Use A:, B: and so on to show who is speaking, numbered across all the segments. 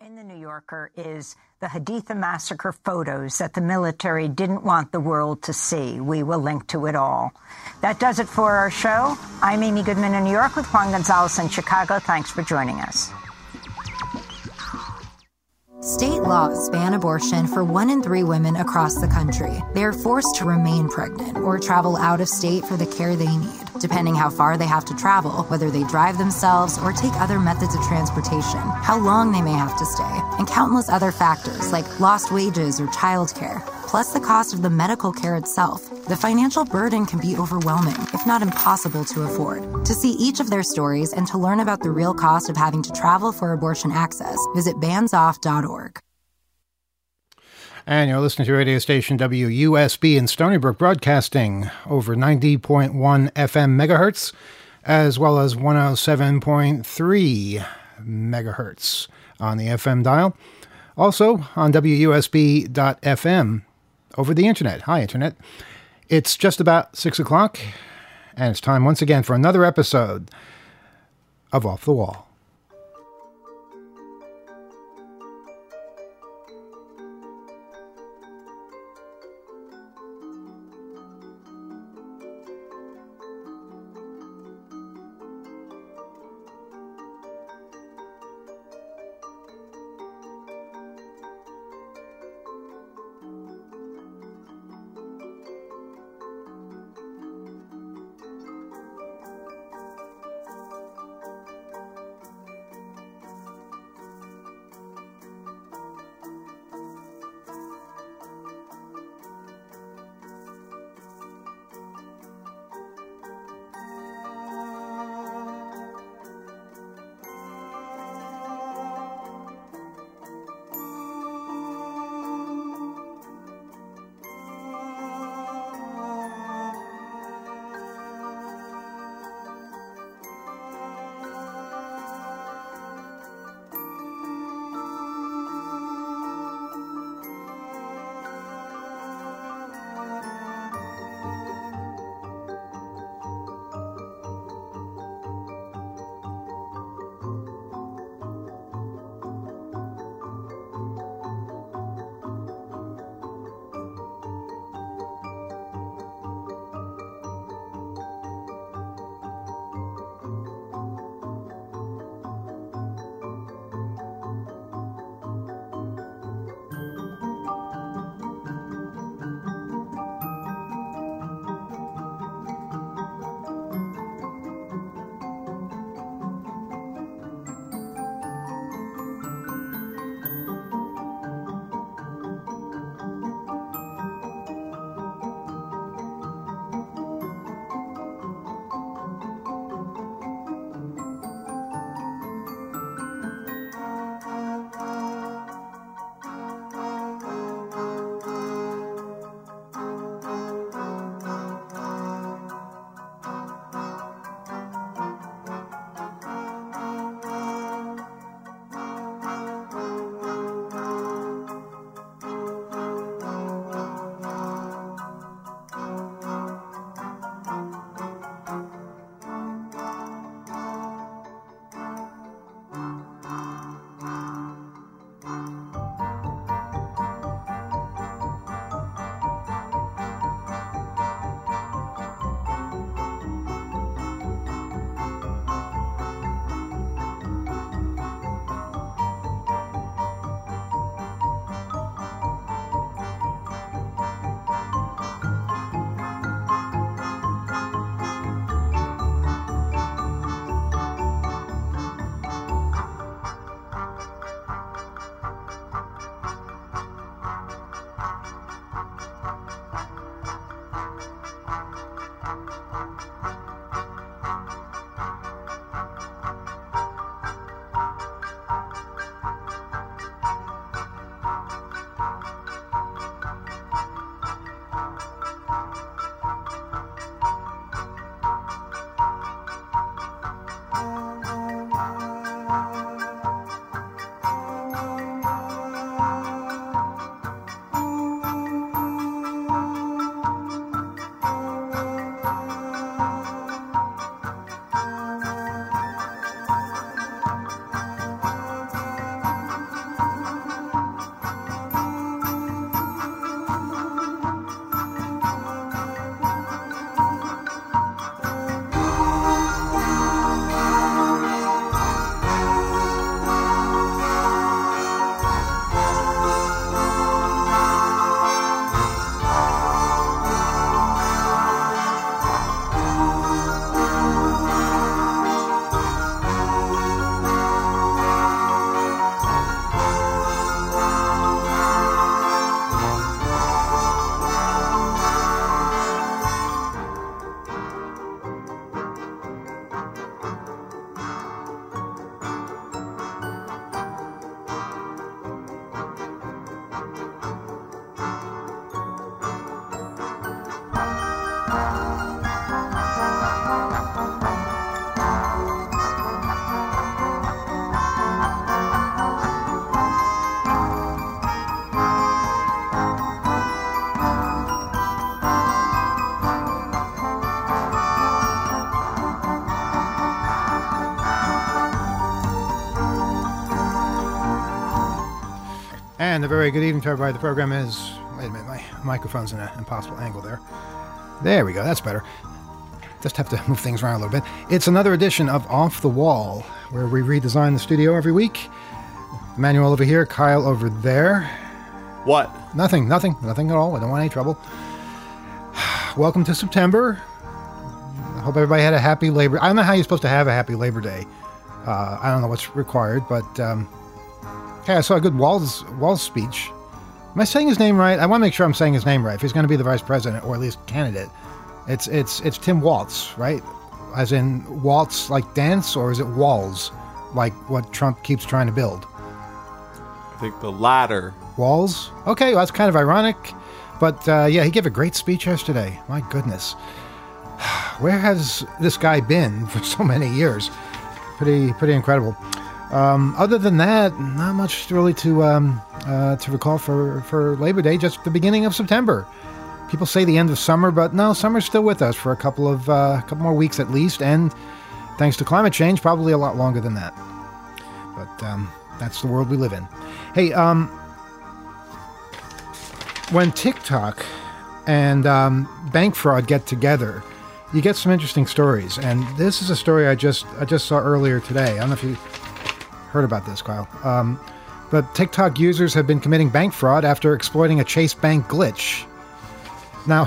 A: in the New Yorker is the Haditha massacre photos that the military didn't want the world to see. We will link to it all. That does it for our show. I'm Amy Goodman in New York with Juan Gonzalez in Chicago. Thanks for joining us.
B: State laws ban abortion for 1 in 3 women across the country. They are forced to remain pregnant or travel out of state for the care they need, depending how far they have to travel, whether they drive themselves or take other methods of transportation, how long they may have to stay, and countless other factors like lost wages or childcare, plus the cost of the medical care itself. The financial burden can be overwhelming, if not impossible to afford. To see each of their stories and to learn about the real cost of having to travel for abortion access, visit bandsoff.org.
C: And you're listening to radio station WUSB in Stony Brook, broadcasting over 90.1 FM megahertz, as well as 107.3 megahertz on the FM dial. Also on WUSB.FM over the internet. Hi, Internet. It's just about 6 o'clock, and it's time once again for another episode of Off the Wall. And a very good evening to everybody. The program is... Wait a minute, my microphone's in an impossible angle there. There we go, that's better. Just have to move things around a little bit. It's another edition of Off the Wall, where we redesign the studio every week. Emmanuel over here, Kyle over there.
D: What?
C: Nothing at all. I don't want any trouble. Welcome to September. I hope everybody had a happy Labor... I don't know how you're supposed to have a happy Labor Day. I don't know what's required, but... Okay, I saw a good Walz speech. Am I saying his name right? I want to make sure I'm saying his name right. If he's going to be the vice president, or at least candidate, it's Tim Walz, right? As in waltz like dance, or is it walls like what Trump keeps trying to build?
D: I think the latter.
C: Walls? Okay, well, that's kind of ironic. But yeah, he gave a great speech yesterday. My goodness. Where has this guy been for so many years? Pretty incredible. Other than that, not much really to recall for Labor Day, just the beginning of September. People say the end of summer, but no, summer's still with us for a couple more weeks at least, and thanks to climate change, probably a lot longer than that. But that's the world we live in. Hey, when TikTok and bank fraud get together, you get some interesting stories, and this is a story I just saw earlier today. I don't know if you heard about this, Kyle. But TikTok users have been committing bank fraud after exploiting a Chase Bank glitch. Now,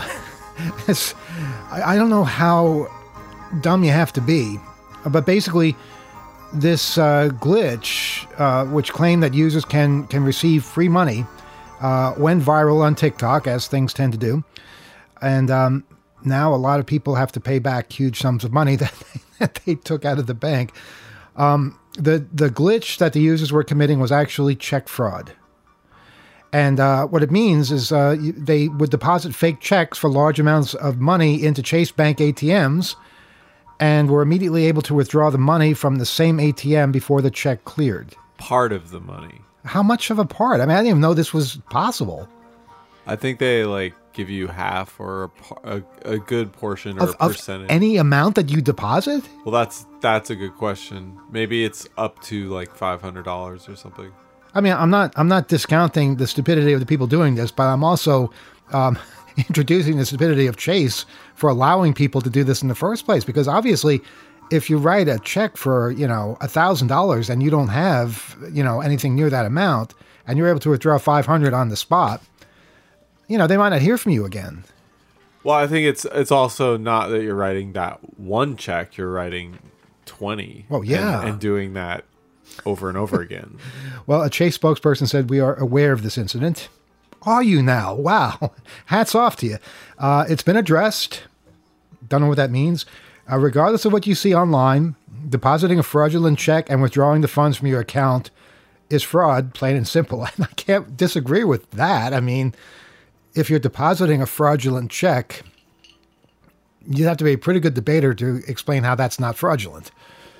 C: I don't know how dumb you have to be, but basically, this glitch, which claimed that users can receive free money, went viral on TikTok, as things tend to do. And now a lot of people have to pay back huge sums of money that they took out of the bank. The glitch that the users were committing was actually check fraud. And what it means is they would deposit fake checks for large amounts of money into Chase Bank ATMs and were immediately able to withdraw the money from the same ATM before the check cleared.
D: Part of the money.
C: How much of a part? I mean, I didn't even know this was possible.
D: I think they give you half or a good portion or a percentage.
C: Of any amount that you deposit?
D: Well, that's a good question. Maybe it's up to $500 or something.
C: I mean, I'm not discounting the stupidity of the people doing this, but I'm also introducing the stupidity of Chase for allowing people to do this in the first place. Because obviously, if you write a check for $1,000 and you don't have anything near that amount, and you're able to withdraw $500 on the spot, they might not hear from you again.
D: Well, I think it's also not that you're writing that one check; you're writing 20.
C: Oh yeah,
D: and doing that over and over again.
C: Well, a Chase spokesperson said, "We are aware of this incident." Are you now? Wow, hats off to you. It's been addressed. Don't know what that means. Regardless of what you see online, depositing a fraudulent check and withdrawing the funds from your account is fraud, plain and simple. And I can't disagree with that. I mean, if you're depositing a fraudulent check, you'd have to be a pretty good debater to explain how that's not fraudulent.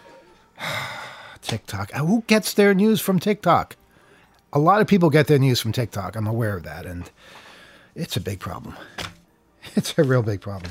C: TikTok. Who gets their news from TikTok? A lot of people get their news from TikTok. I'm aware of that, and it's a big problem. It's a real big problem.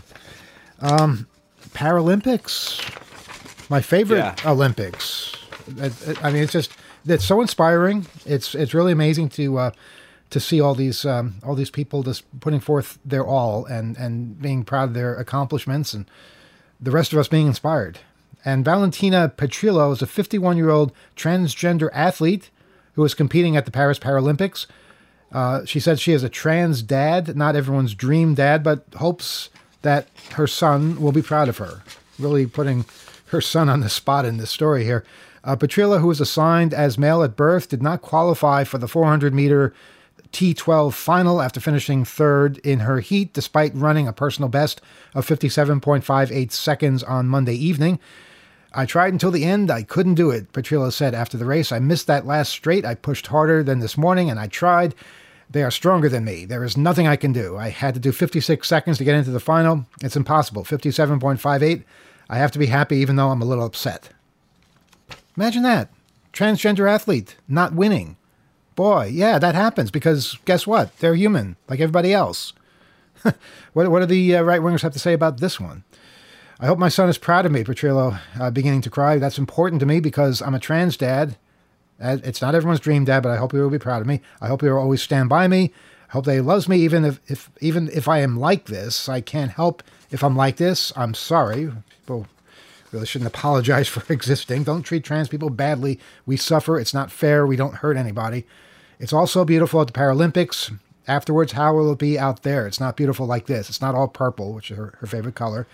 C: Paralympics, my favorite Olympics. I mean, it's so inspiring. It's really amazing to see all these people just putting forth their all and being proud of their accomplishments, and the rest of us being inspired. And Valentina Petrillo is a 51-year-old transgender athlete who is competing at the Paris Paralympics. She said she is a trans dad, not everyone's dream dad, but hopes that her son will be proud of her. Really putting her son on the spot in this story here. Petrillo, who was assigned as male at birth, did not qualify for the 400-meter T12 final after finishing third in her heat, despite running a personal best of 57.58 seconds on Monday evening. I tried until the end. I couldn't do it, Petrillo said after the race. I missed that last straight. I pushed harder than this morning, and I tried. They are stronger than me. There is nothing I can do. I had to do 56 seconds to get into the final. It's impossible. 57.58. I have to be happy even though I'm a little upset. Imagine that. Transgender athlete not winning. Boy, yeah, that happens because guess what? They're human, like everybody else. What do the right-wingers have to say about this one? I hope my son is proud of me, Petrillo, beginning to cry. That's important to me because I'm a trans dad. It's not everyone's dream dad, but I hope he will be proud of me. I hope he will always stand by me. I hope that he loves me even if I am like this. I can't help if I'm like this. I'm sorry. People really shouldn't apologize for existing. Don't treat trans people badly. We suffer. It's not fair. We don't hurt anybody. It's also beautiful at the Paralympics. Afterwards, how will it be out there? It's not beautiful like this. It's not all purple, which is her favorite color.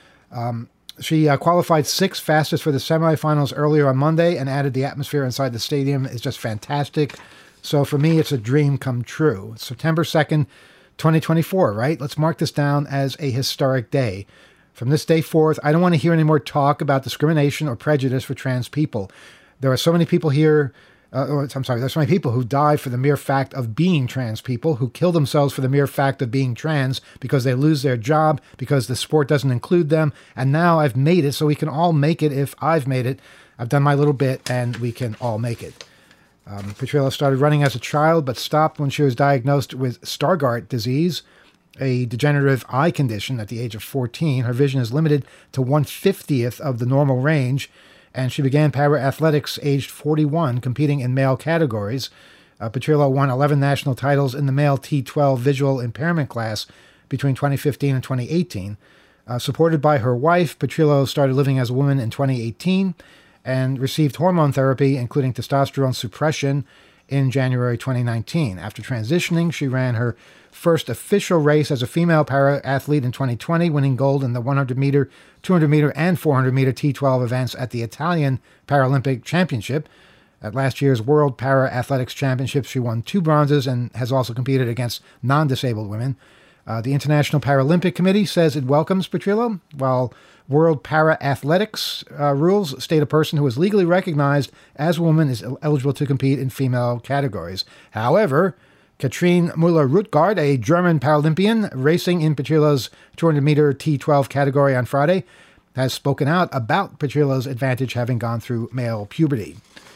C: She qualified sixth fastest for the semifinals earlier on Monday and added the atmosphere inside the stadium is just fantastic. So for me, it's a dream come true. September 2nd, 2024, right? Let's mark this down as a historic day. From this day forth, I don't want to hear any more talk about discrimination or prejudice for trans people. There are so many people here, there's so many people who die for the mere fact of being trans people, who kill themselves for the mere fact of being trans because they lose their job, because the sport doesn't include them. And now I've made it, so we can all make it if I've made it. I've done my little bit, and we can all make it. Petrillo started running as a child, but stopped when she was diagnosed with Stargardt disease, a degenerative eye condition at the age of 14. Her vision is limited to 1/50th of the normal range, and she began para-athletics aged 41, competing in male categories. Petrillo won 11 national titles in the male T12 visual impairment class between 2015 and 2018. Supported by her wife, Petrillo started living as a woman in 2018 and received hormone therapy, including testosterone suppression, in January 2019. After transitioning, she ran her first official race as a female para-athlete in 2020, winning gold in the 100-meter, 200-meter, and 400-meter T12 events at the Italian Paralympic Championship. At last year's World Para-Athletics Championships, she won 2 bronzes and has also competed against non-disabled women. The International Paralympic Committee says it welcomes Petrillo, while World Para-Athletics rules state a person who is legally recognized as a woman is eligible to compete in female categories. However, Katrine Müller-Rutgard, a German Paralympian racing in Petrillo's 200-meter T12 category on Friday, has spoken out about Petrillo's advantage having gone through male puberty.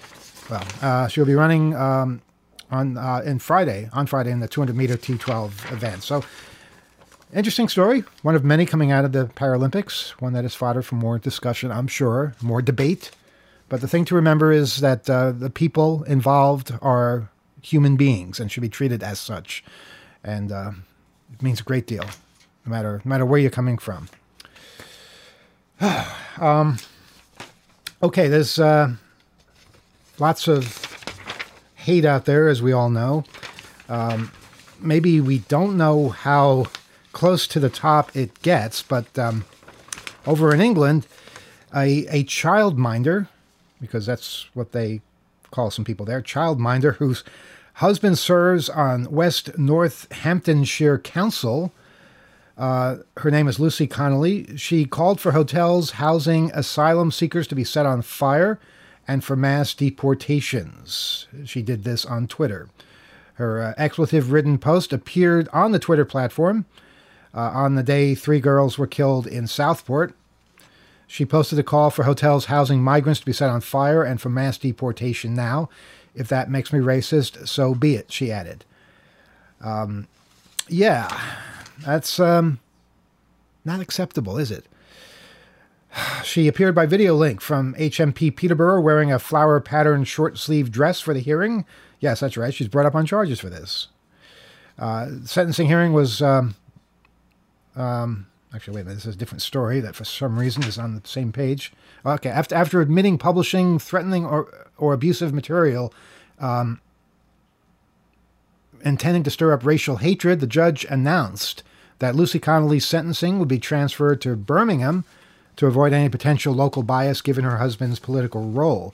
C: Well, she'll be running on Friday in the 200-meter T12 event. So, interesting story. One of many coming out of the Paralympics. One that is fodder for more discussion, I'm sure, more debate. But the thing to remember is that the people involved are human beings and should be treated as such. And it means a great deal, no matter where you're coming from. Okay, there's lots of hate out there, as we all know. Maybe we don't know how close to the top it gets, but over in England, a childminder, because that's what they call some people there, childminder, whose husband serves on West Northamptonshire Council. Her name is Lucy Connolly. She called for hotels housing asylum seekers to be set on fire and for mass deportations. She did this on Twitter. Her expletive-ridden post appeared on the Twitter platform on the day 3 girls were killed in Southport. She posted a call for hotels housing migrants to be set on fire and for mass deportation now. If that makes me racist, so be it, she added. Yeah, that's not acceptable, is it? She appeared by video link from HMP Peterborough wearing a flower-patterned short-sleeved dress for the hearing. Yes, that's right. She's brought up on charges for this. Sentencing hearing was... actually, wait a minute. This is a different story that for some reason is on the same page. Okay, after admitting publishing threatening or abusive material intending to stir up racial hatred, the judge announced that Lucy Connolly's sentencing would be transferred to Birmingham to avoid any potential local bias given her husband's political role.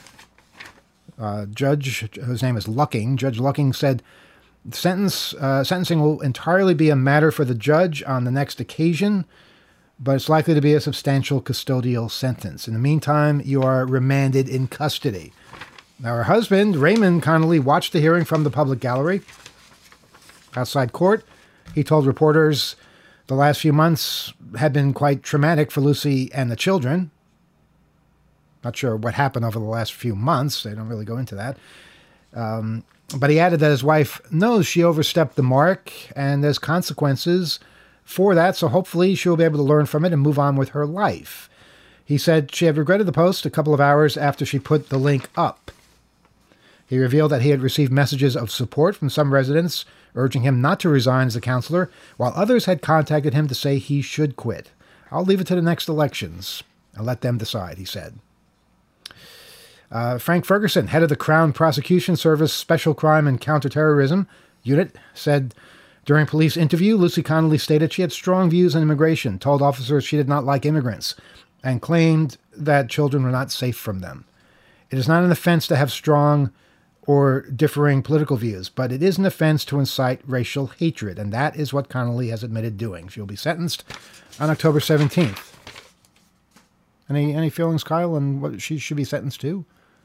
C: Judge, whose name is Lucking, Judge Lucking said, sentencing will entirely be a matter for the judge on the next occasion, but it's likely to be a substantial custodial sentence. In the meantime, you are remanded in custody. Now, her husband, Raymond Connolly, watched the hearing from the public gallery. Outside court, he told reporters the last few months had been quite traumatic for Lucy and the children. Not sure what happened over the last few months. They don't really go into that. But he added that his wife knows she overstepped the mark and there's consequences for that, so hopefully she'll be able to learn from it and move on with her life. He said she had regretted the post a couple of hours after she put the link up. He revealed that he had received messages of support from some residents urging him not to resign as a counselor, while others had contacted him to say he should quit. I'll leave it to the next elections and let them decide, he said. Frank Ferguson, head of the Crown Prosecution Service Special Crime and Counterterrorism Unit, said during police interview, Lucy Connolly stated she had strong views on immigration, told officers she did not like immigrants, and claimed that children were not safe from them. It is not an offense to have strong or differing political views, but it is an offense to incite racial hatred, and that is what Connolly has admitted doing. She'll be sentenced on October 17th. Any feelings, Kyle, on what she should be sentenced to?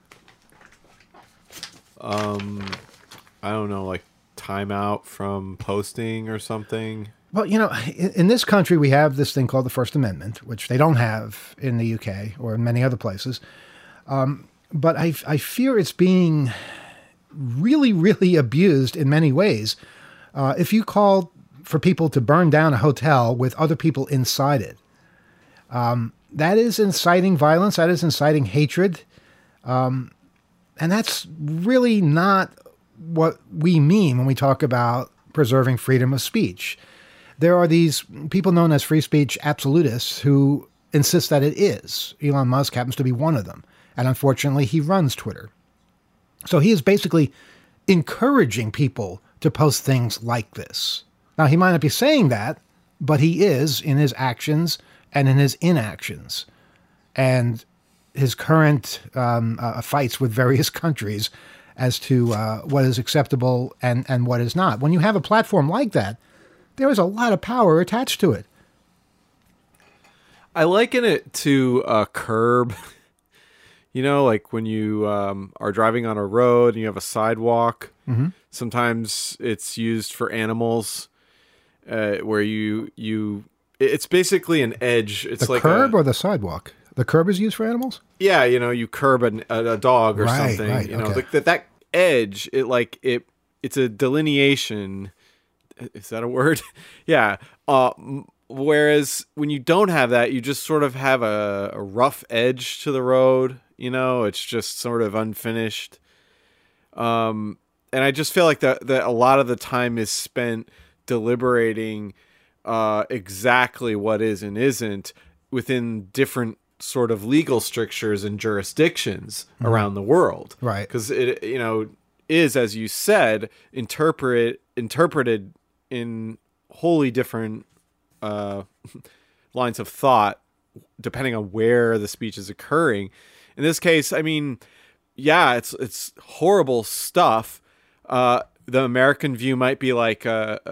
D: I don't know, like timeout from posting or something.
C: Well, you know, in this country, we have this thing called the First Amendment, which they don't have in the UK or in many other places. But I fear it's being really, really abused in many ways. If you call for people to burn down a hotel with other people inside it, that is inciting violence. That is inciting hatred. And that's really not what we mean when we talk about preserving freedom of speech. There are these people known as free speech absolutists who insist that it is. Elon Musk happens to be one of them. And unfortunately, he runs Twitter. So he is basically encouraging people to post things like this. Now, he might not be saying that, but he is in his actions and in his inactions. And his current fights with various countries as to what is acceptable and what is not. When you have a platform like that, there is a lot of power attached to it.
D: I liken it to a curb. You know, like when you are driving on a road and you have a sidewalk. Mm-hmm. Sometimes it's used for animals, where it's basically an edge. It's
C: the
D: like
C: curb or the sidewalk. The curb is used for animals.
D: Yeah, you know, you curb a dog or something.
C: Right,
D: you know,
C: okay.
D: that edge. It's a delineation. Is that a word? Yeah. Whereas when you don't have that, you just sort of have a rough edge to the road. You know, it's just sort of unfinished. And I just feel like that a lot of the time is spent deliberating exactly what is and isn't within different sort of legal strictures and jurisdictions around the world.
C: Right.
D: Because it, you know, is, as you said, interpreted in wholly different lines of thought, depending on where the speech is occurring. In this case, I mean, yeah, it's horrible stuff. The American view might be like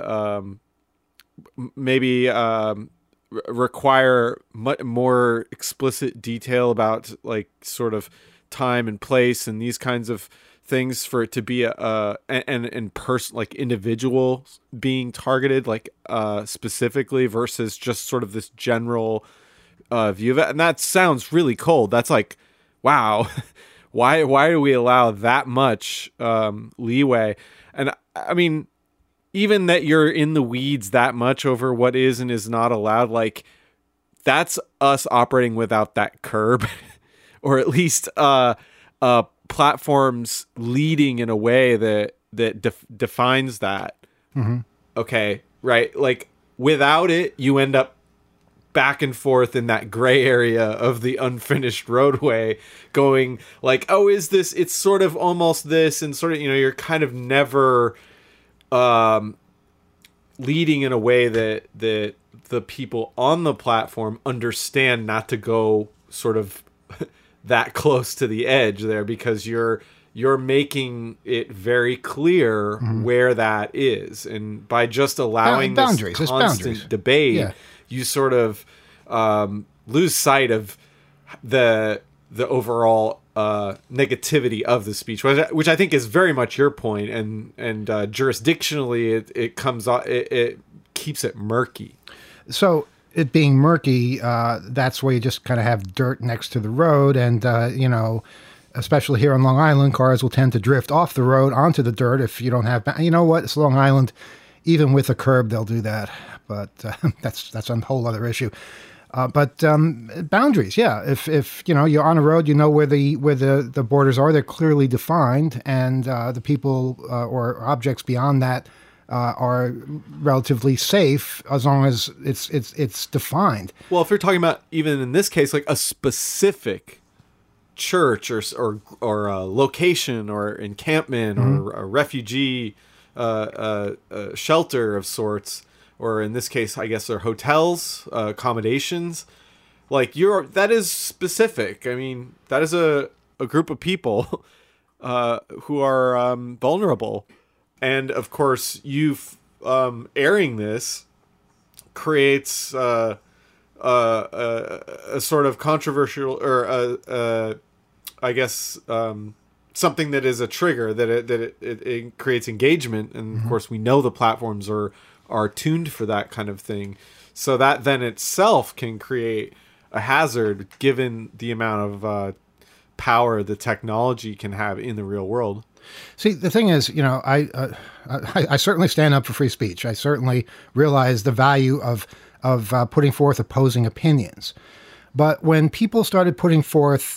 D: maybe require much more explicit detail about like sort of time and place and these kinds of things for it to be and person, like individuals being targeted, like specifically, versus just sort of this general view of it. And that sounds really cold. That's like, wow, why do we allow that much leeway? And I mean, even that you're in the weeds that much over what is and is not allowed, like that's us operating without that curb, or at least platforms leading in a way that defines that. Mm-hmm. Okay, right? Like without it, you end up back and forth in that gray area of the unfinished roadway, going like, oh, is this? It's sort of almost this, and sort of, you know, you're kind of never leading in a way that the people on the platform understand not to go sort of that close to the edge there, because you're making it very clear where that is, and by just allowing
C: boundaries,
D: this constant debate, you sort of lose sight of the the overall negativity of the speech, which I think is very much your point, and jurisdictionally it keeps it murky.
C: So it being murky, that's where you just kind of have dirt next to the road, and especially here on Long Island, cars will tend to drift off the road onto the dirt if you don't have. You know what? It's Long Island. Even with a curb, they'll do that, but that's a whole other issue. But boundaries, yeah. If you're on a road, you know where the borders are. They're clearly defined, and the people or objects beyond that are relatively safe as long as it's defined.
D: Well, if you're talking about, even in this case, like a specific church or a location or encampment or a refugee shelter of sorts, or in this case, I guess they're hotels, accommodations, like that is specific. I mean, that is a group of people who are vulnerable. And of course, airing this creates a sort of controversial, or I guess something that is a trigger that it creates engagement. And of course, we know the platforms are tuned for that kind of thing, so that then itself can create a hazard given the amount of power the technology can have in the real world.
C: See, the thing is, I certainly stand up for free speech. I certainly realize the value of putting forth opposing opinions. But when people started putting forth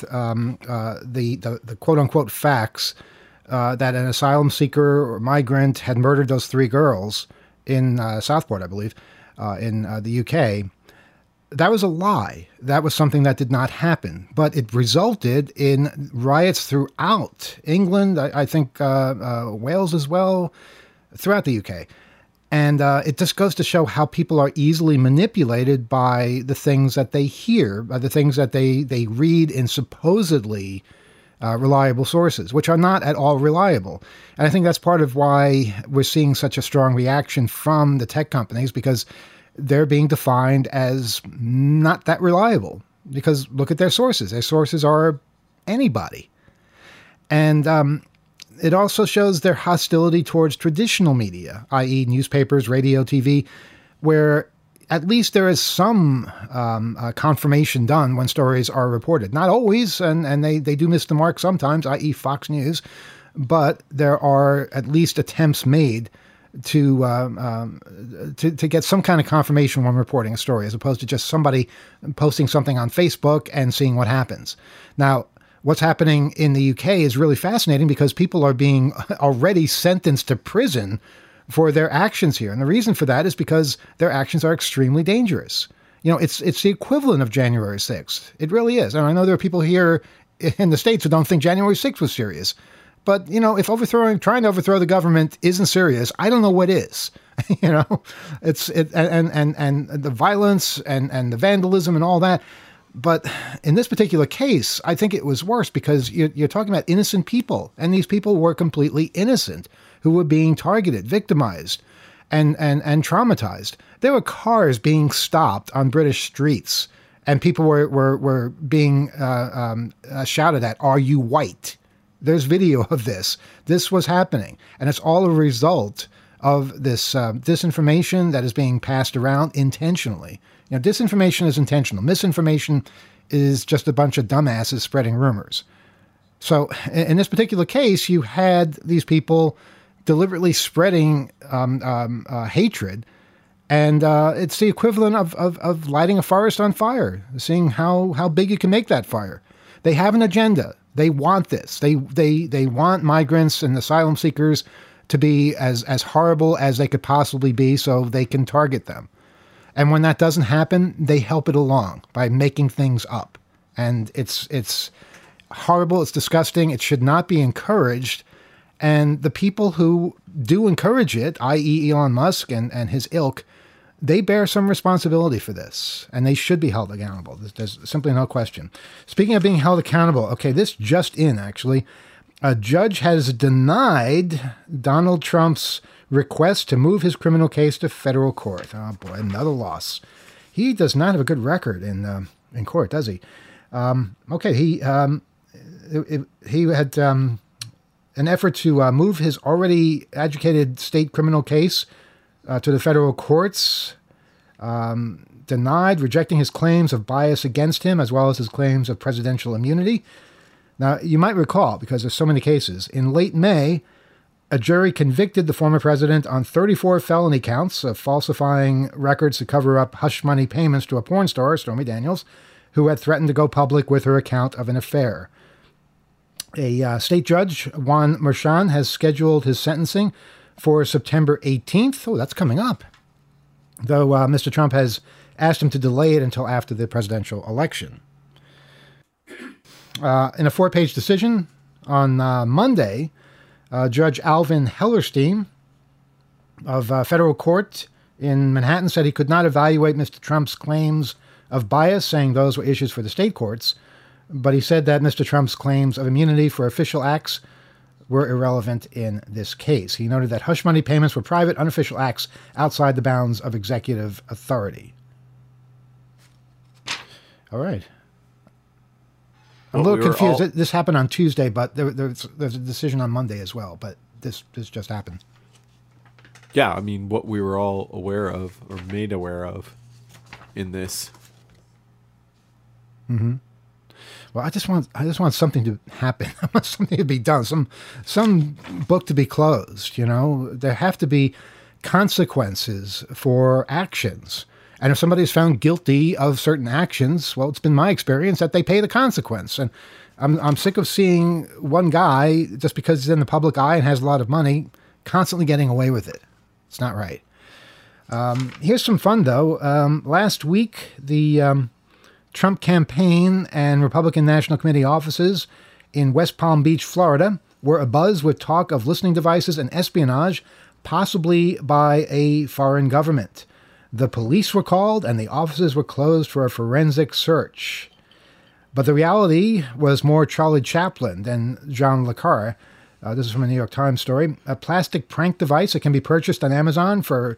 C: the quote unquote facts that an asylum seeker or migrant had murdered those 3 girls in Southport, I believe, in the UK, that was a lie. That was something that did not happen. But it resulted in riots throughout England, I think Wales as well, throughout the UK. And it just goes to show how people are easily manipulated by the things that they hear, by the things that they read in supposedly reliable sources, which are not at all reliable. And I think that's part of why we're seeing such a strong reaction from the tech companies, because they're being defined as not that reliable. Because look at their sources. Their sources are anybody. And it also shows their hostility towards traditional media, i.e. newspapers, radio, TV, where at least there is some confirmation done when stories are reported. Not always, and they do miss the mark sometimes, i.e. Fox News, but there are at least attempts made to get some kind of confirmation when reporting a story, as opposed to just somebody posting something on Facebook and seeing what happens. Now, what's happening in the UK is really fascinating, because people are being already sentenced to prison for their actions here. And the reason for that is because their actions are extremely dangerous. It's the equivalent of January 6th. It really is. And I know there are people here in the States who don't think January 6th was serious. But, if trying to overthrow the government isn't serious, I don't know what is. And the violence and the vandalism and all that. But in this particular case, I think it was worse, because you're talking about innocent people, and these people were completely innocent, who were being targeted, victimized, and traumatized. There were cars being stopped on British streets, and people were being shouted at, "Are you white?" There's video of this. This was happening, and it's all a result of this disinformation that is being passed around intentionally. Disinformation is intentional. Misinformation is just a bunch of dumbasses spreading rumors. So in this particular case, you had these people deliberately spreading hatred, and it's the equivalent of lighting a forest on fire, seeing how big you can make that fire. They have an agenda. They want this. They want migrants and asylum seekers to be as horrible as they could possibly be, so they can target them. And when that doesn't happen, they help it along by making things up. And it's horrible. It's disgusting. It should not be encouraged. And the people who do encourage it, i.e. Elon Musk and his ilk, they bear some responsibility for this, and they should be held accountable. There's simply no question. Speaking of being held accountable, okay, this just in, actually. A judge has denied Donald Trump's request to move his criminal case to federal court. Oh, boy, another loss. He does not have a good record in court, does he? Okay, he had an effort to move his already adjudicated state criminal case to the federal courts, denied, rejecting his claims of bias against him, as well as his claims of presidential immunity. Now, you might recall, because there's so many cases, in late May, a jury convicted the former president on 34 felony counts of falsifying records to cover up hush money payments to a porn star, Stormy Daniels, who had threatened to go public with her account of an affair. A state judge, Juan Merchan, has scheduled his sentencing for September 18th. Oh, that's coming up. Though Mr. Trump has asked him to delay it until after the presidential election. In a 4-page decision on Monday, Judge Alvin Hellerstein of federal court in Manhattan said he could not evaluate Mr. Trump's claims of bias, saying those were issues for the state courts. But he said that Mr. Trump's claims of immunity for official acts were irrelevant in this case. He noted that hush money payments were private, unofficial acts outside the bounds of executive authority. All right. I'm a little confused. This happened on Tuesday, but there's a decision on Monday as well. But this just happened.
D: Yeah, I mean, what we were all aware of or made aware of in this.
C: Mm-hmm. Well, I just want something to happen. I want something to be done. Some book to be closed. You know, there have to be consequences for actions. And if somebody is found guilty of certain actions, well, it's been my experience that they pay the consequence. And I'm sick of seeing one guy, just because he's in the public eye and has a lot of money, constantly getting away with it. It's not right. Here's some fun, though. Last week, the Trump campaign and Republican National Committee offices in West Palm Beach, Florida, were abuzz with talk of listening devices and espionage, possibly by a foreign government. The police were called and the offices were closed for a forensic search. But the reality was more Charlie Chaplin than John le Carre. This is from a New York Times story. A plastic prank device that can be purchased on Amazon for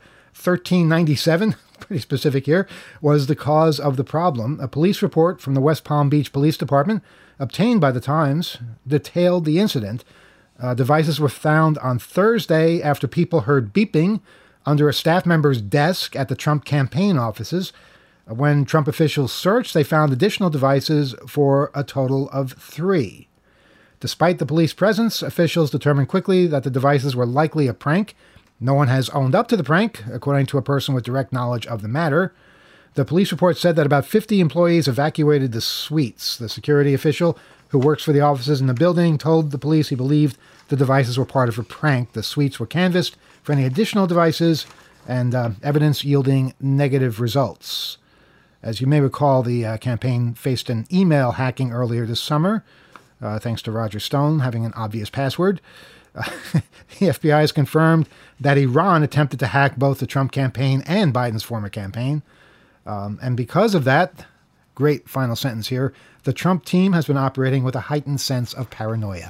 C: $13.97, pretty specific here, was the cause of the problem. A police report from the West Palm Beach Police Department, obtained by the Times, detailed the incident. Devices were found on Thursday after people heard beeping under a staff member's desk at the Trump campaign offices. When Trump officials searched, they found additional devices for a total of 3. Despite the police presence, officials determined quickly that the devices were likely a prank. No one has owned up to the prank, according to a person with direct knowledge of the matter. The police report said that about 50 employees evacuated the suites. The security official who works for the offices in the building told the police he believed the devices were part of a prank. The suites were canvassed for any additional devices and evidence yielding negative results. As you may recall, the campaign faced an email hacking earlier this summer, thanks to Roger Stone having an obvious password. The FBI has confirmed that Iran attempted to hack both the Trump campaign and Biden's former campaign. And because of that, great final sentence here, the Trump team has been operating with a heightened sense of paranoia.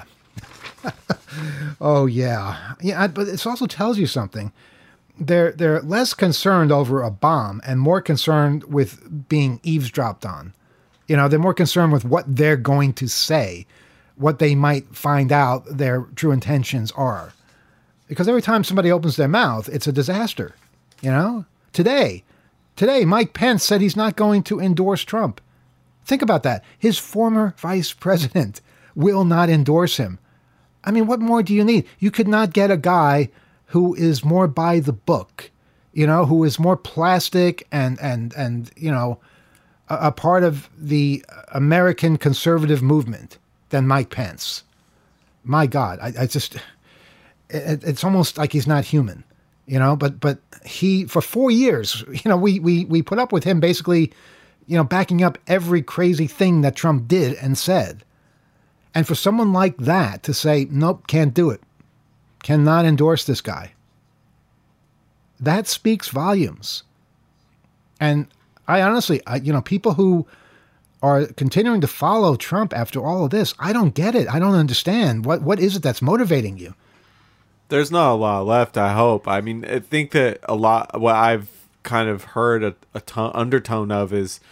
C: Oh, yeah. Yeah, but it also tells you something. They're less concerned over a bomb and more concerned with being eavesdropped on. You know, they're more concerned with what they're going to say, what they might find out their true intentions are. Because every time somebody opens their mouth, it's a disaster. You know? Today, Mike Pence said he's not going to endorse Trump. Think about that. His former vice president will not endorse him. I mean, what more do you need? You could not get a guy who is more by the book, you know, who is more plastic and you know, a part of the American conservative movement than Mike Pence. My God, I just, it's almost like he's not human, you know, but he, for 4 years, you know, we put up with him basically, you know, backing up every crazy thing that Trump did and said. And for someone like that to say, nope, can't do it, cannot endorse this guy, that speaks volumes. And I honestly, you know, people who are continuing to follow Trump after all of this, I don't get it. I don't understand. What is it that's motivating you?
D: There's not a lot left, I hope. I mean, I think that a lot, what I've kind of heard a undertone of is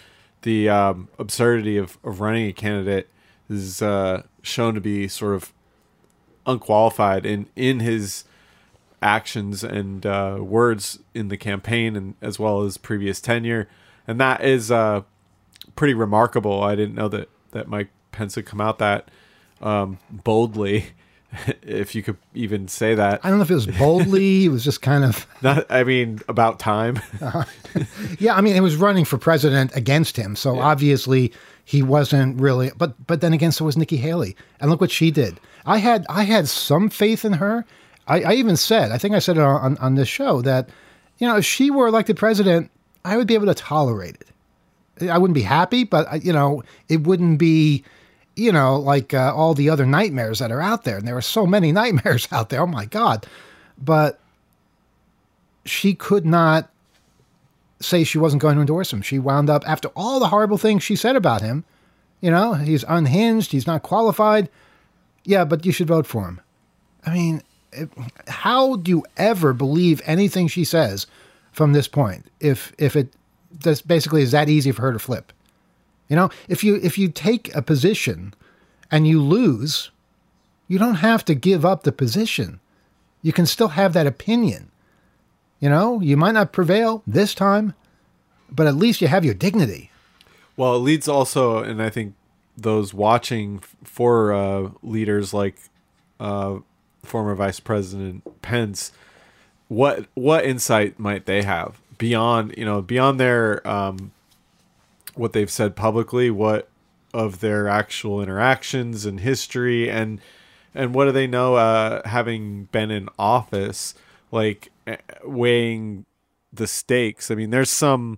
D: the absurdity of running a candidate is shown to be sort of unqualified in his actions and words in the campaign, and as well as previous tenure, and that is pretty remarkable. I didn't know that Mike Pence had come out that boldly, if you could even say that.
C: I don't know if it was boldly. It was just kind of
D: not. I mean, about time.
C: Yeah, I mean, it was running for president against him, so obviously he wasn't really. But then again, so was Nikki Haley, and look what she did. I had some faith in her. I even said, I think I said it on this show, that, you know, if she were elected president, I would be able to tolerate it. I wouldn't be happy, but, you know, it wouldn't be, you know, like all the other nightmares that are out there. And there are so many nightmares out there. Oh, my God. But she could not say she wasn't going to endorse him. She wound up, after all the horrible things she said about him, you know, he's unhinged, he's not qualified. Yeah, but you should vote for him. I mean, how do you ever believe anything she says from this point if it just basically is that easy for her to flip? You know, if you take a position and you lose, you don't have to give up the position. You can still have that opinion. You know, you might not prevail this time, but at least you have your dignity.
D: Well, it leads also, and I think those watching for leaders like former Vice President Pence, what insight might they have beyond their what they've said publicly, what of their actual interactions and history, and what do they know having been in office, like weighing the stakes. I mean, there's some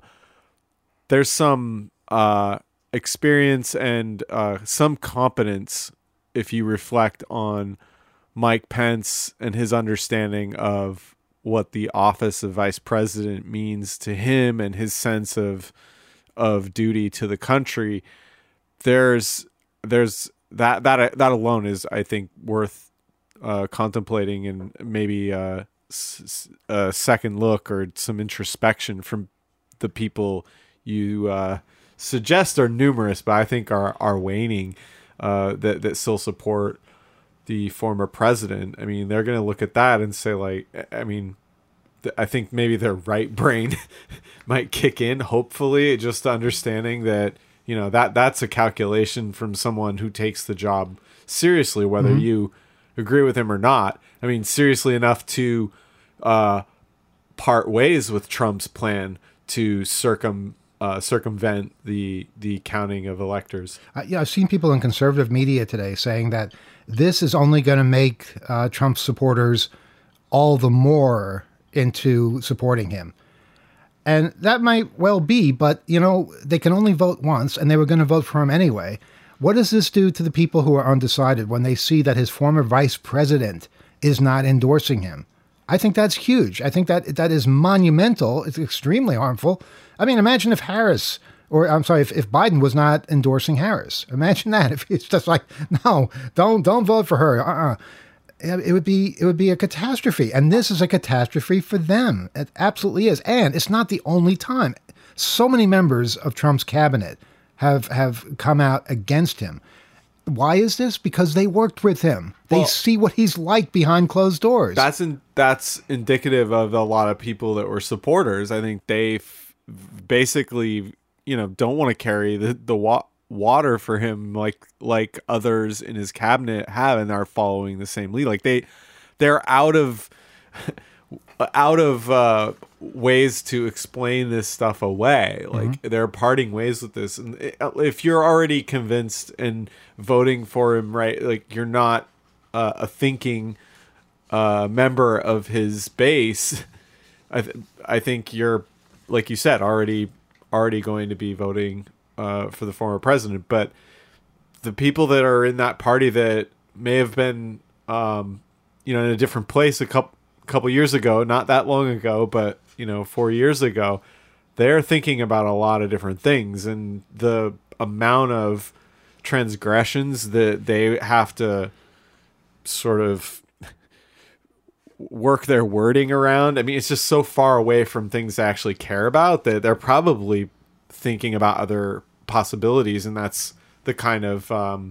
D: experience and some competence if you reflect on Mike Pence and his understanding of what the office of vice president means to him and his sense of duty to the country. There's that alone is, I think, worth contemplating, and maybe a second look or some introspection from the people you suggest are numerous, but I think are waning, that still support the former president. I mean, they're going to look at that and say, like, I mean, I think maybe their right brain might kick in, hopefully, just understanding that, you know, that's a calculation from someone who takes the job seriously, whether you agree with him or not. I mean, seriously enough to part ways with Trump's plan to circumvent the counting of electors.
C: I've seen people in conservative media today saying that this is only going to make Trump supporters all the more into supporting him. And that might well be, but, you know, they can only vote once, and they were going to vote for him anyway. What does this do to the people who are undecided when they see that his former vice president is not endorsing him? I think that's huge. I think that is monumental. It's extremely harmful. I mean, imagine if Harris, or I'm sorry, if Biden was not endorsing Harris. Imagine that. If it's just like, no, don't vote for her. It would be a catastrophe. And this is a catastrophe for them. It absolutely is. And it's not the only time. So many members of Trump's cabinet have come out against him. Why is this? Because they worked with him. They see what he's like behind closed doors.
D: That's indicative of a lot of people that were supporters. I think they basically, you know, don't want to carry the water for him like others in his cabinet have, and are following the same lead. Like they're out of ways to explain this stuff away. Like they're parting ways with this. And if you're already convinced and voting for him, right, like you're not a thinking member of his base, I think you're, like you said, already going to be voting for the former president. But the people that are in that party that may have been, in a different place a couple years ago, not that long ago, but 4 years ago, they're thinking about a lot of different things, and the amount of transgressions that they have to sort of work their wording around. I mean, it's just so far away from things they actually care about that they're probably thinking about other possibilities, and that's the kind of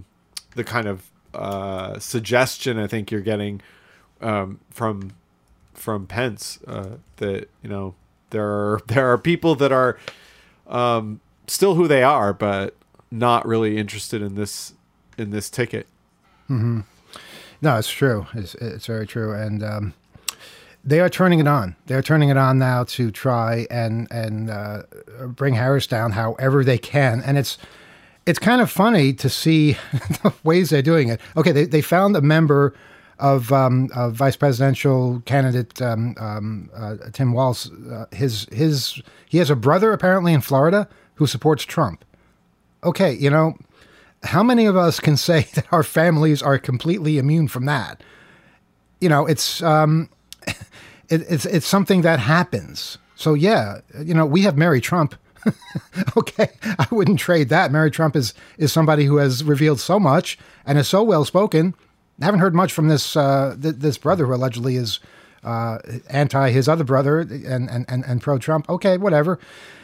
D: suggestion I think you're getting from Pence, that there are people that are still who they are, but not really interested in this ticket.
C: Mm-hmm. No, it's true. It's very true, and they are turning it on. They're turning it on now to try and bring Harris down however they can, and it's kind of funny to see the ways they're doing it. Okay, they found a member of vice presidential candidate Tim Walz. He has a brother apparently in Florida who supports Trump. Okay, how many of us can say that our families are completely immune from that? It's it's something that happens. So yeah, we have Mary Trump. Okay, I wouldn't trade that. Mary Trump is somebody who has revealed so much and is so well spoken. I haven't heard much from this this brother who allegedly is anti his other brother and pro Trump. Okay, whatever.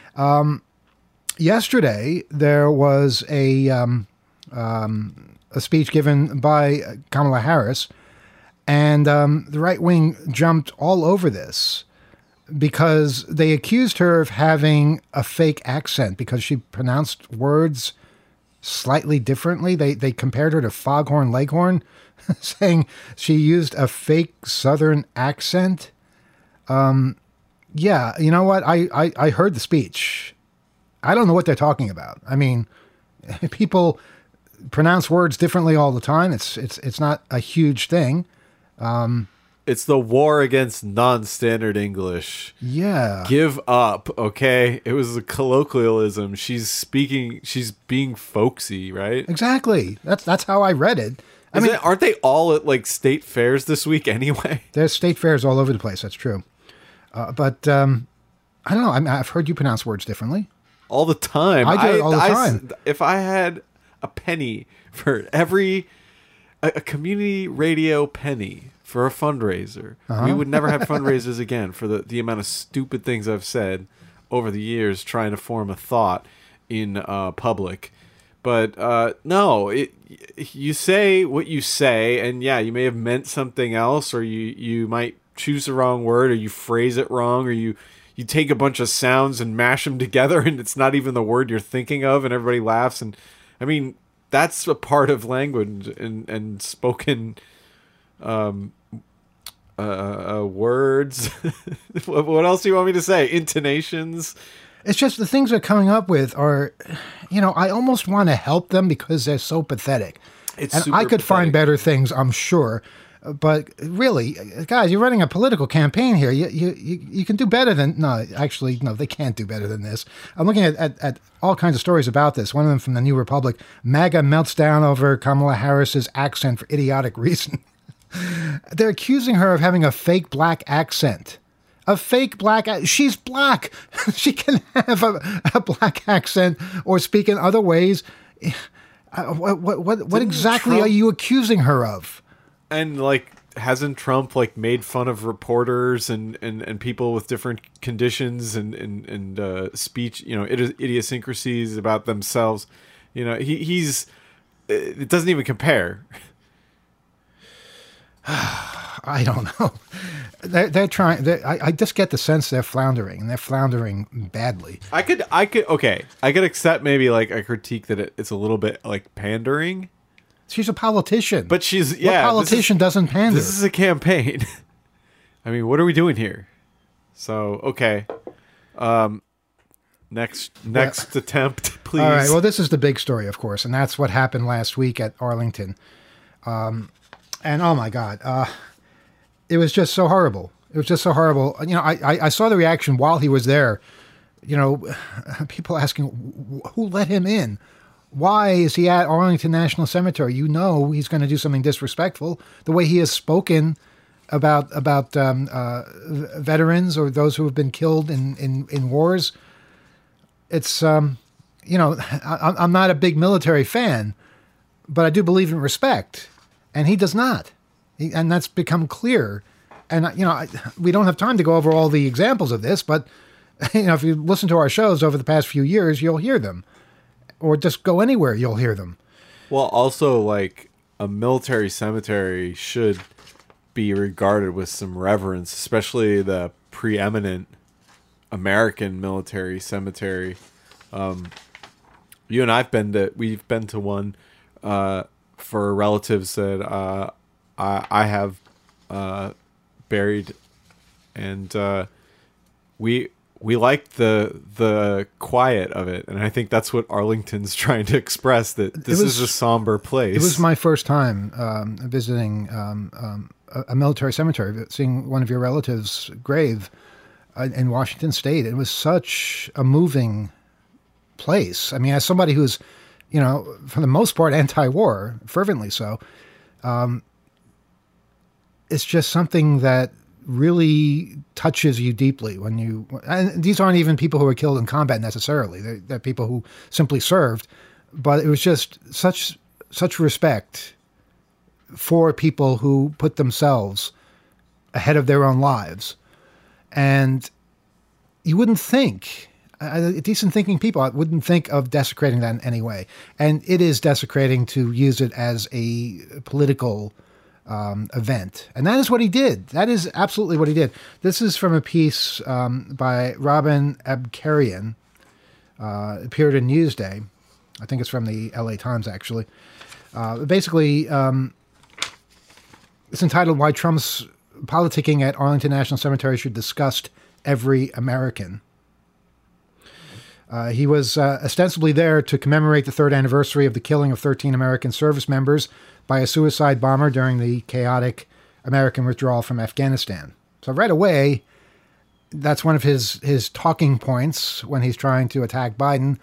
C: Yesterday there was a speech given by Kamala Harris, and the right wing jumped all over this because they accused her of having a fake accent because she pronounced words slightly differently. They compared her to Foghorn Leghorn, saying she used a fake Southern accent. Yeah, you know what? I heard the speech. I don't know what they're talking about. I mean, people pronounce words differently all the time. It's not a huge thing.
D: It's the war against non-standard English.
C: Yeah.
D: Give up, okay? It was a colloquialism. She's being folksy, right?
C: Exactly. That's how I read it.
D: Aren't they all at like state fairs this week anyway?
C: There's state fairs all over the place. That's true. But I don't know. I've heard you pronounce words differently.
D: All the time.
C: I do it all the time.
D: If I had a penny for every a community radio penny for a fundraiser, we would never have fundraisers again for the amount of stupid things I've said over the years trying to form a thought in public. But no, you say what you say, and yeah, you may have meant something else, or you might choose the wrong word, or you phrase it wrong, or you take a bunch of sounds and mash them together, and it's not even the word you're thinking of, and everybody laughs. And I mean, that's a part of language and spoken words. What else do you want me to say? Intonations.
C: It's just the things they're coming up with are, I almost want to help them because they're so pathetic. And I could find better things, I'm sure. But really, guys, you're running a political campaign here. You can do better than... No, actually, no, they can't do better than this. I'm looking at all kinds of stories about this. One of them from the New Republic. MAGA melts down over Kamala Harris's accent for idiotic reason. They're accusing her of having a fake black accent. A fake black... She's black. She can have a black accent or speak in other ways. What exactly are you accusing her of?
D: And hasn't Trump made fun of reporters and people with different conditions and speech, idiosyncrasies about themselves? He's it doesn't even compare.
C: I don't know. They're trying. I just get the sense they're floundering, and they're floundering badly.
D: I could accept maybe a critique that it's a little bit pandering.
C: She's a politician.
D: But what
C: politician doesn't pander?
D: This is a campaign. I mean, what are we doing here? So, okay. Next attempt, please.
C: All right. Well, this is the big story, of course, and that's what happened last week at Arlington. And oh my God, it was just so horrible. It was just so horrible. I saw the reaction while he was there. People asking, who let him in? Why is he at Arlington National Cemetery? He's going to do something disrespectful. The way he has spoken about veterans or those who have been killed in wars. It's I'm not a big military fan, but I do believe in respect, and he does not, and that's become clear. And we don't have time to go over all the examples of this, but if you listen to our shows over the past few years, you'll hear them. or just go anywhere, you'll hear them.
D: Well, also, like, a military cemetery should be regarded with some reverence, especially the preeminent American military cemetery. You and we've been to one for relatives that I have buried, and we liked the quiet of it, and I think that's what Arlington's trying to express, that this is a somber place.
C: It was my first time visiting a military cemetery, seeing one of your relatives' grave in Washington State. It was such a moving place. I mean, as somebody who's, for the most part, anti-war, fervently so, it's just something that really touches you deeply when you, and these aren't even people who were killed in combat necessarily. They're people who simply served, but it was just such respect for people who put themselves ahead of their own lives. And you wouldn't think, decent thinking people wouldn't think of desecrating that in any way. And it is desecrating to use it as a political event. And that is what he did. That is absolutely what he did. This is from a piece by Robin Abkarian. Appeared in Newsday. I think it's from the LA Times, actually. Basically, it's entitled "Why Trump's Politicking at Arlington National Cemetery Should Disgust Every American." He was ostensibly there to commemorate the third anniversary of the killing of 13 American service members by a suicide bomber during the chaotic American withdrawal from Afghanistan. So right away, that's one of his talking points when he's trying to attack Biden.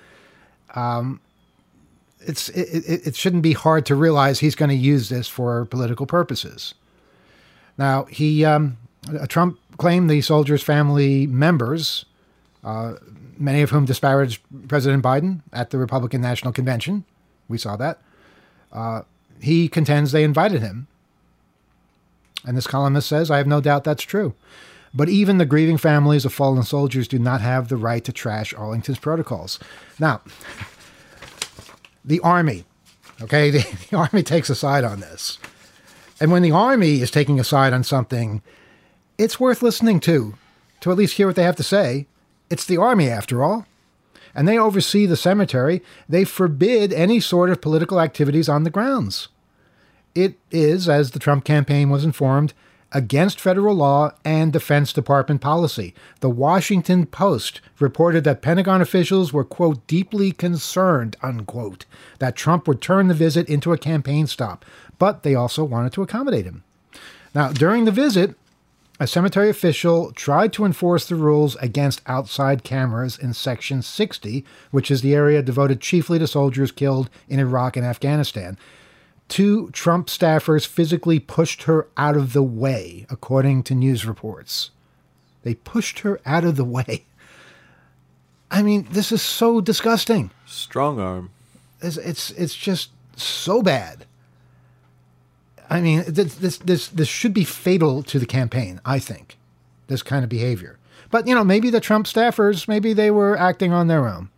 C: It shouldn't be hard to realize he's going to use this for political purposes. Now, Trump claimed the soldiers' family members, many of whom disparaged President Biden at the Republican National Convention. We saw that. He contends they invited him. And this columnist says, "I have no doubt that's true. But even the grieving families of fallen soldiers do not have the right to trash Arlington's protocols." Now, the Army, okay, the Army takes a side on this. And when the Army is taking a side on something, it's worth listening to at least hear what they have to say. It's the Army, after all. And they oversee the cemetery. They forbid any sort of political activities on the grounds. It is, as the Trump campaign was informed, against federal law and Defense Department policy. The Washington Post reported that Pentagon officials were, quote, deeply concerned, unquote, that Trump would turn the visit into a campaign stop. But they also wanted to accommodate him. Now, during the visit, a cemetery official tried to enforce the rules against outside cameras in Section 60, which is the area devoted chiefly to soldiers killed in Iraq and Afghanistan. 2 Trump staffers physically pushed her out of the way, according to news reports. They pushed her out of the way. I mean, this is so disgusting.
D: Strong arm.
C: It's just so bad. I mean, this should be fatal to the campaign, I think, this kind of behavior. But, maybe the Trump staffers, maybe they were acting on their own.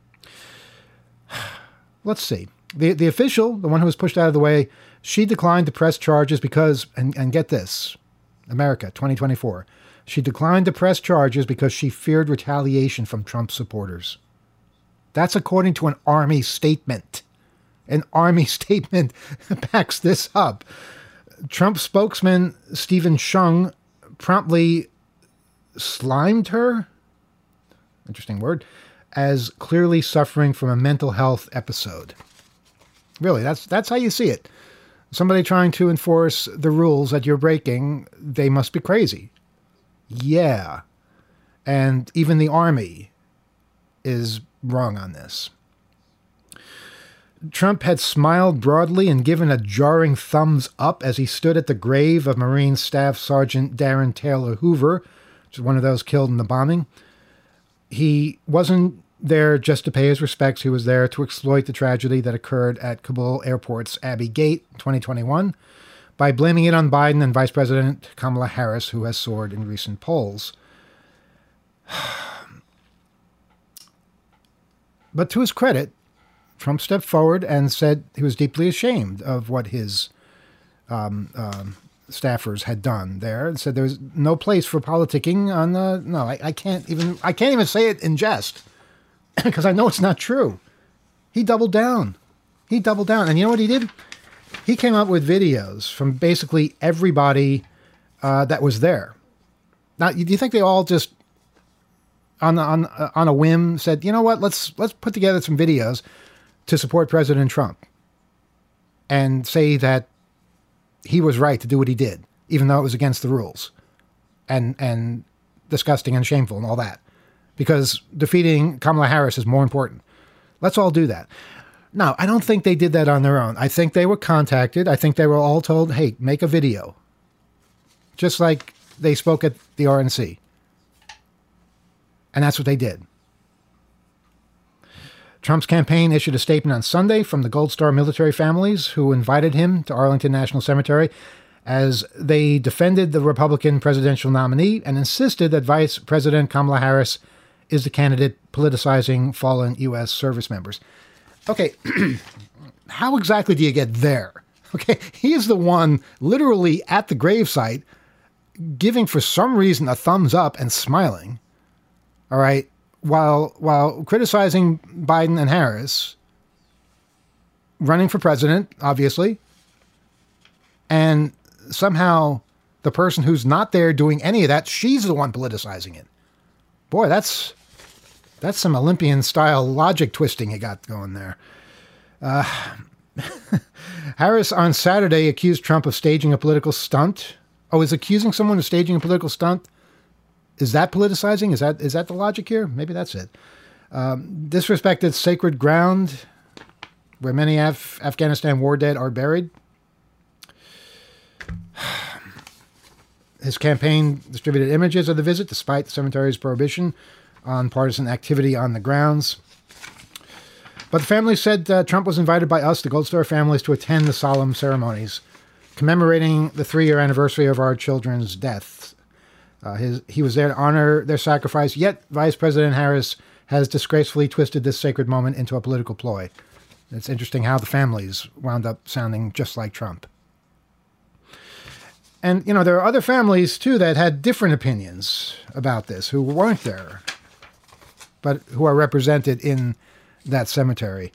C: Let's see. The official, the one who was pushed out of the way, she declined to press charges because, and get this, America, 2024, she declined to press charges because she feared retaliation from Trump supporters. That's according to an Army statement. An Army statement backs this up. Trump spokesman Stephen Chung promptly slimed her, interesting word, as clearly suffering from a mental health episode. Really, that's how you see it. Somebody trying to enforce the rules that you're breaking, they must be crazy. Yeah. And even the Army is wrong on this. Trump had smiled broadly and given a jarring thumbs up as he stood at the grave of Marine Staff Sergeant Darren Taylor Hoover, which is one of those killed in the bombing. He wasn't there just to pay his respects. He was there to exploit the tragedy that occurred at Kabul Airport's Abbey Gate in 2021 by blaming it on Biden and Vice President Kamala Harris, who has soared in recent polls. But to his credit, Trump stepped forward and said he was deeply ashamed of what his staffers had done there, and said there's no place for politicking on the. No, I can't even say it in jest because I know it's not true. He doubled down. And you know what he did? He came up with videos from basically everybody that was there. Now, do you think they all just on a whim said, you know what, let's put together some videos to support President Trump and say that he was right to do what he did, even though it was against the rules and disgusting and shameful and all that, because defeating Kamala Harris is more important. Let's all do that. No, I don't think they did that on their own. I think they were contacted. I think they were all told, hey, make a video. Just like they spoke at the RNC. And that's what they did. Trump's campaign issued a statement on Sunday from the Gold Star military families who invited him to Arlington National Cemetery as they defended the Republican presidential nominee and insisted that Vice President Kamala Harris is the candidate politicizing fallen U.S. service members. Okay, how exactly do you get there? Okay, he is the one literally at the gravesite giving, for some reason, a thumbs up and smiling, all right, while criticizing Biden and Harris, running for president, obviously, and somehow the person who's not there doing any of that, she's the one politicizing it. Boy, that's some Olympian-style logic twisting you got going there. Harris on Saturday accused Trump of staging a political stunt. Oh, is accusing someone of staging a political stunt? Is that politicizing? Is that the logic here? Maybe that's it. Disrespected sacred ground where many Afghanistan war dead are buried. His campaign distributed images of the visit despite the cemetery's prohibition on partisan activity on the grounds. But the family said Trump was invited by us, the Gold Star families, to attend the solemn ceremonies commemorating the 3-year anniversary of our children's deaths. He was there to honor their sacrifice, yet Vice President Harris has disgracefully twisted this sacred moment into a political ploy. It's interesting how the families wound up sounding just like Trump. And, there are other families, too, that had different opinions about this, who weren't there, but who are represented in that cemetery.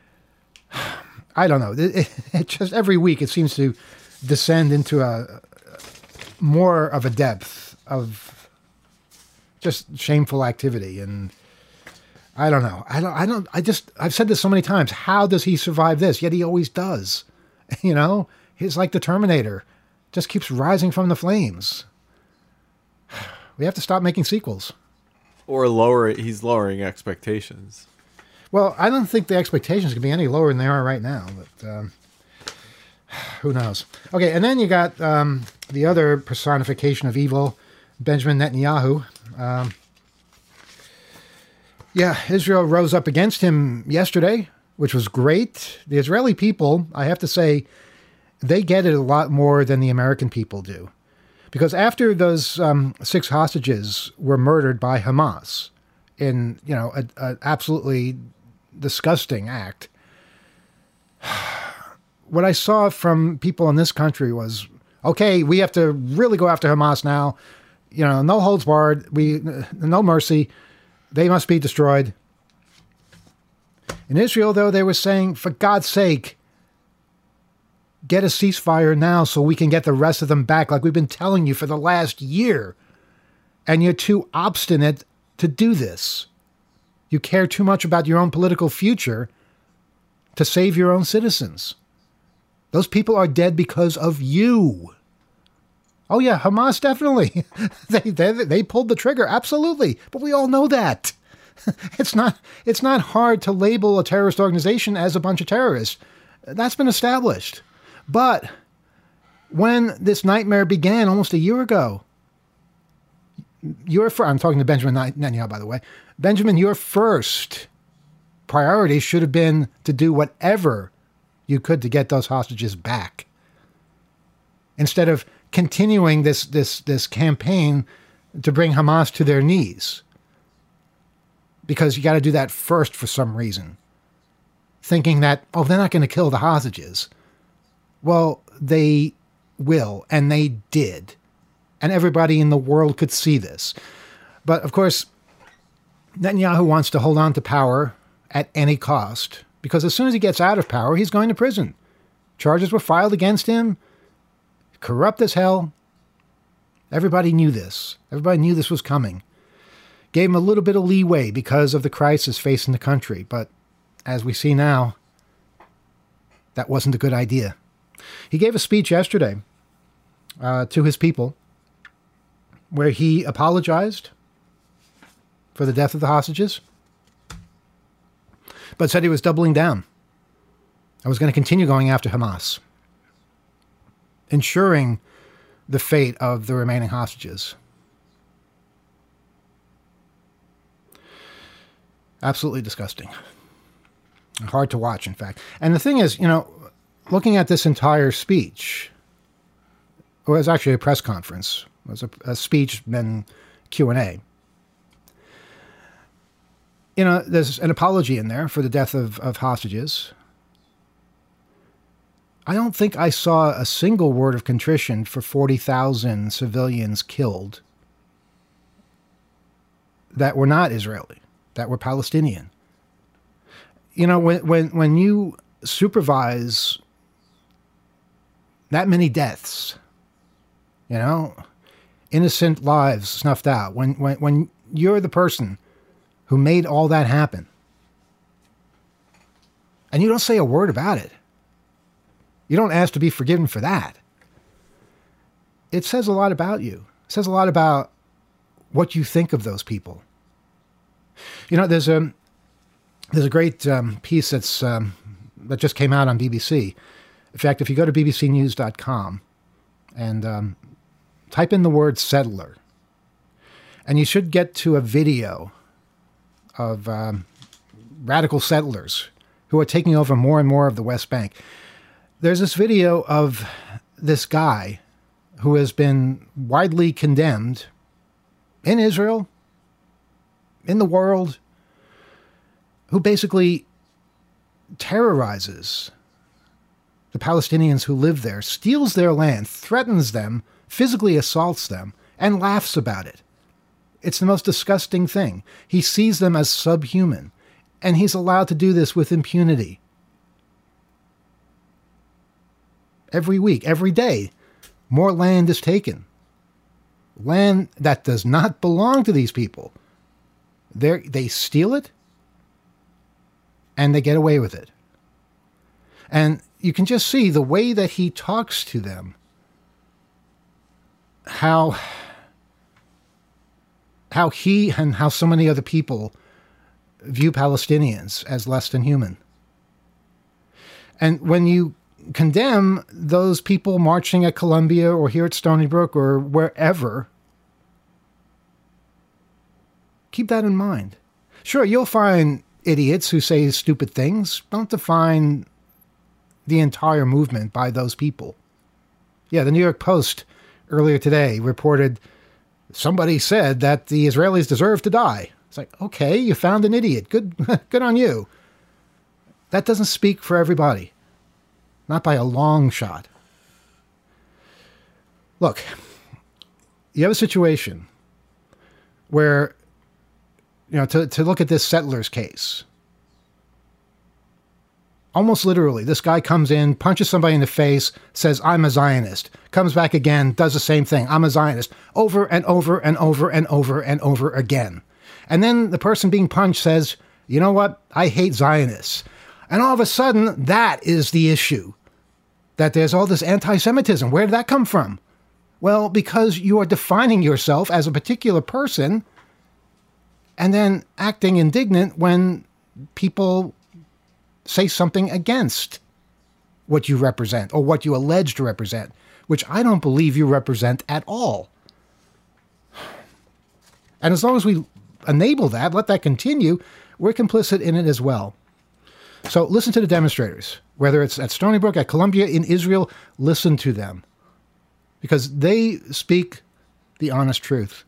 C: I don't know. It just every week it seems to descend into a more of a depth of just shameful activity. And I don't know. I've said this so many times. How does he survive this? Yet he always does. He's like the Terminator. Just keeps rising from the flames. We have to stop making sequels.
D: Or he's lowering expectations.
C: Well, I don't think the expectations can be any lower than they are right now, but who knows? Okay, and then you got the other personification of evil, Benjamin Netanyahu. Israel rose up against him yesterday, which was great. The Israeli people, I have to say, they get it a lot more than the American people do. Because after those 6 hostages were murdered by Hamas in, an absolutely disgusting act, what I saw from people in this country was, okay, we have to really go after Hamas now. No holds barred. No mercy. They must be destroyed. In Israel, though, they were saying, for God's sake, get a ceasefire now so we can get the rest of them back, like we've been telling you for the last year. And you're too obstinate to do this. You care too much about your own political future to save your own citizens. Those people are dead because of you. Oh yeah, Hamas definitely. They pulled the trigger, absolutely. But we all know that. It's not hard to label a terrorist organization as a bunch of terrorists. That's been established. But when this nightmare began almost a year ago, I'm talking to Benjamin Netanyahu, by the way. Benjamin, your first priority should have been to do whatever you could to get those hostages back, instead of continuing this campaign to bring Hamas to their knees. Because you got to do that first for some reason. thinking that, oh, they're not going to kill the hostages. Well, they will, and they did. And everybody in the world could see this. But, of course, Netanyahu wants to hold on to power at any cost, because as soon as he gets out of power, he's going to prison. Charges were filed against him. Corrupt as hell. Everybody knew this. Everybody knew this was coming. Gave him a little bit of leeway because of the crisis facing the country. But as we see now, that wasn't a good idea. He gave a speech yesterday to his people where he apologized for the death of the hostages, but said he was doubling down. I was going to continue going after Hamas, ensuring the fate of the remaining hostages. Absolutely disgusting. Hard to watch, in fact. And the thing is, looking at this entire speech, it was actually a press conference. It was a speech, then Q&A. There's an apology in there for the death of hostages. I don't think I saw a single word of contrition for 40,000 civilians killed that were not Israeli, that were Palestinian. When you supervise that many deaths, innocent lives snuffed out, when you're the person who made all that happen, and you don't say a word about it, you don't ask to be forgiven for that, it says a lot about you. It says a lot about what you think of those people. There's a great piece that just came out on BBC. In fact, if you go to bbcnews.com and type in the word settler, and you should get to a video of radical settlers who are taking over more and more of the West Bank. There's this video of this guy who has been widely condemned in Israel, in the world, who basically terrorizes the Palestinians who live there, steals their land, threatens them, physically assaults them, and laughs about it. It's the most disgusting thing. He sees them as subhuman, and he's allowed to do this with impunity. Every week, every day, more land is taken. Land that does not belong to these people. They steal it, and they get away with it. And you can just see the way that he talks to them, how he and how so many other people view Palestinians as less than human. And when you condemn those people marching at Columbia or here at Stony Brook or wherever, keep that in mind. Sure, you'll find idiots who say stupid things. Don't define the entire movement by those people. Yeah, the New York Post earlier today reported somebody said that the Israelis deserve to die. It's like, okay, you found an idiot. Good on you. That doesn't speak for everybody. Not by a long shot. Look, you have a situation where, to look at this settlers case, almost literally, this guy comes in, punches somebody in the face, says, I'm a Zionist, comes back again, does the same thing, I'm a Zionist, over and over and over and over and over again. And then the person being punched says, you know what, I hate Zionists. And all of a sudden, that is the issue. That there's all this anti-Semitism. Where did that come from? Well, because you are defining yourself as a particular person and then acting indignant when people say something against what you represent or what you allege to represent, which I don't believe you represent at all. And as long as we enable that, let that continue, we're complicit in it as well. So listen to the demonstrators, whether it's at Stony Brook, at Columbia, in Israel, listen to them because they speak the honest truth.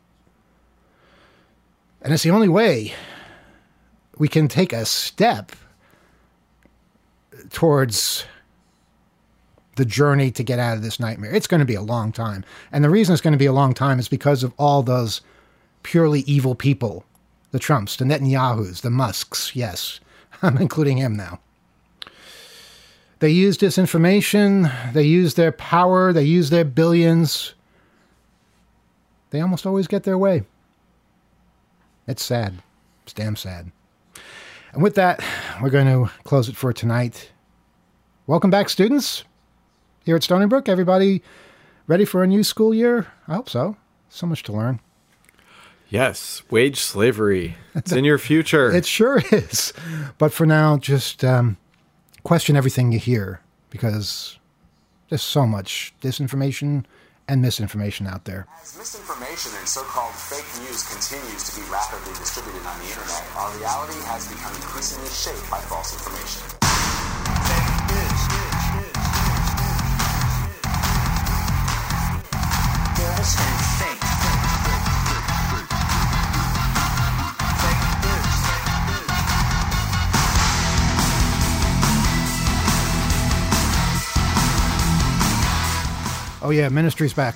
C: And it's the only way we can take a step towards the journey to get out of this nightmare. It's going to be a long time. And the reason it's going to be a long time is because of all those purely evil people. The Trumps, the Netanyahus, the Musks. Yes, I'm including him now. They use disinformation. They use their power. They use their billions. They almost always get their way. It's sad. It's damn sad. And with that, we're going to close it for tonight. Welcome back, students. Here at Stony Brook, everybody ready for a new school year? I hope so. So much to learn.
D: Yes, wage slavery. It's in your future.
C: It sure is. But for now, just question everything you hear, because there's so much disinformation and misinformation out there.
E: As misinformation and so-called fake news continues to be rapidly distributed on the internet, our reality has become increasingly shaped by false information. Fake news. False and fake.
C: Oh yeah, Ministry's back.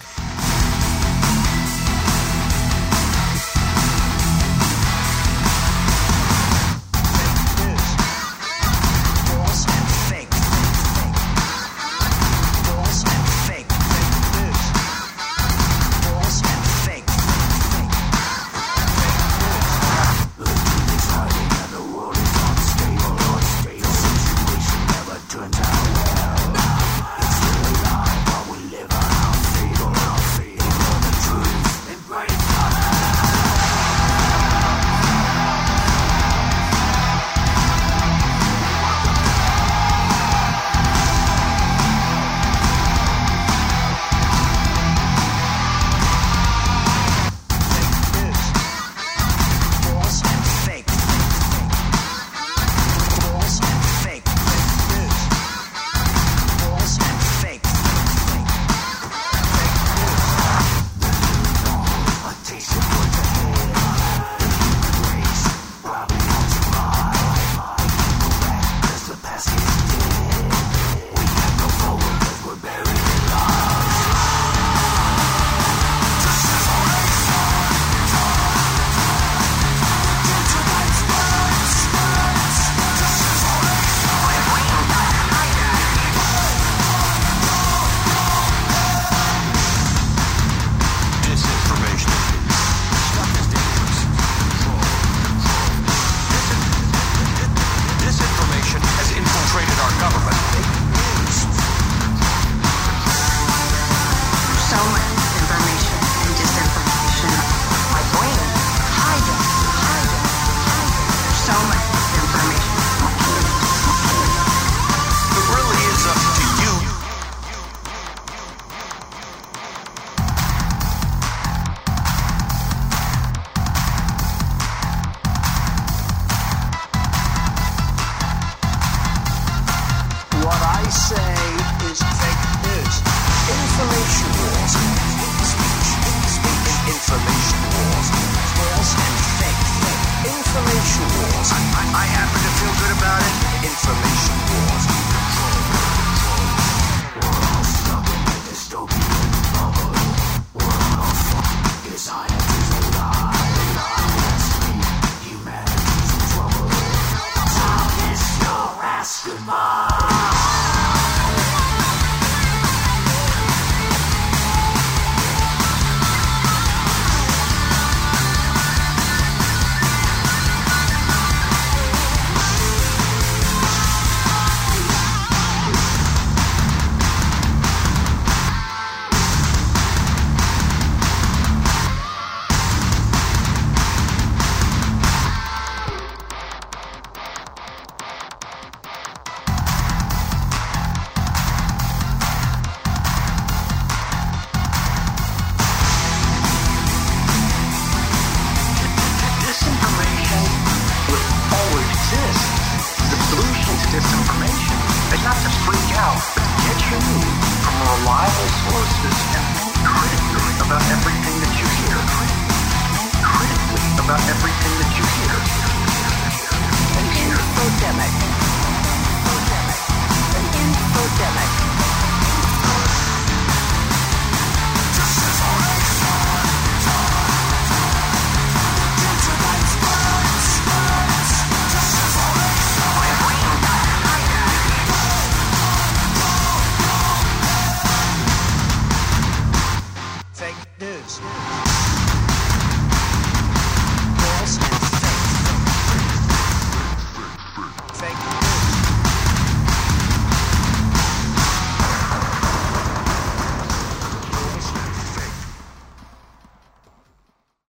E: About everything